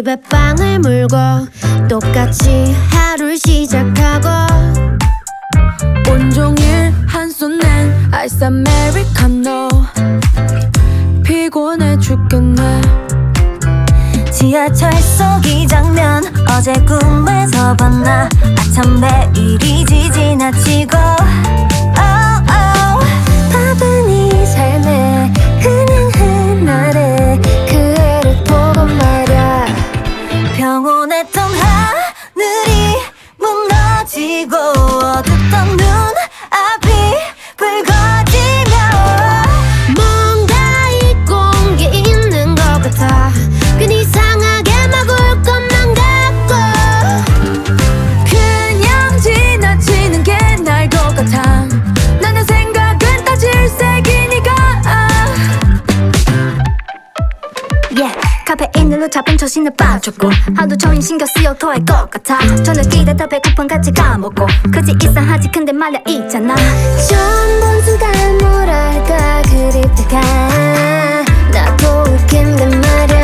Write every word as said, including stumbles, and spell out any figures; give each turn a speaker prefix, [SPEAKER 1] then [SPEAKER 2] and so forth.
[SPEAKER 1] 입에 빵을 물고 똑같이 하루를 시작하고
[SPEAKER 2] 온종일 한손엔 아이스 아메리카노 피곤해 죽겠네.
[SPEAKER 3] 지하철 속 이 장면 어제 꿈에서 봤나. 아참 매일이지 지나치고 oh, oh. 바쁜 이 삶에 그냥 흔하래 그 애를 보고 말야. 평온했던 하늘이 무너지고 어둡던 눈앞이 붉어지며
[SPEAKER 1] 뭔가 잊고 온 게 있는 것 같아. 괜히 이상하게 막 울 것만 같고
[SPEAKER 2] 그냥 지나치는 게 나을 것 같아. 나는 생각은 다 질색이니까.
[SPEAKER 3] yeah. 카페인으로 잡힌 처신을 빠졌고 하도 종일 신경 쓰여 토할 것 같아. 저녁이라 더 배고픈 같이 까먹고 그지 이상하지 근데 말야 있잖아.
[SPEAKER 1] 처음 본 순간 뭐랄까 그립다가 나도 웃긴데 말야.